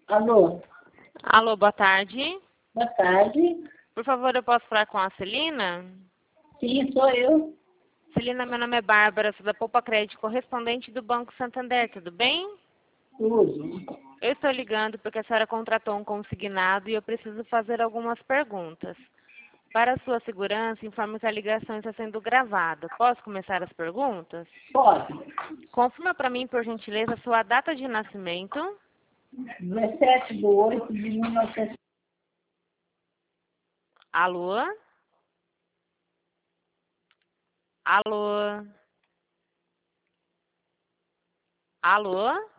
Alô, Alô, boa tarde. boa tarde. Por favor, eu posso falar com a Celina? Sim, sou eu. Celina, meu nome é Bárbara, sou da Poupa Crédito, correspondente do Banco Santander, tudo bem? Tudo. Eu estou ligando porque a senhora contratou um consignado e eu preciso fazer algumas perguntas. Para a sua segurança, informo que a ligação está sendo gravada. Posso começar as perguntas? Pode. Confirma para mim, por gentileza, a sua data de nascimento. 17/8/1900. Alô? Alô? Alô?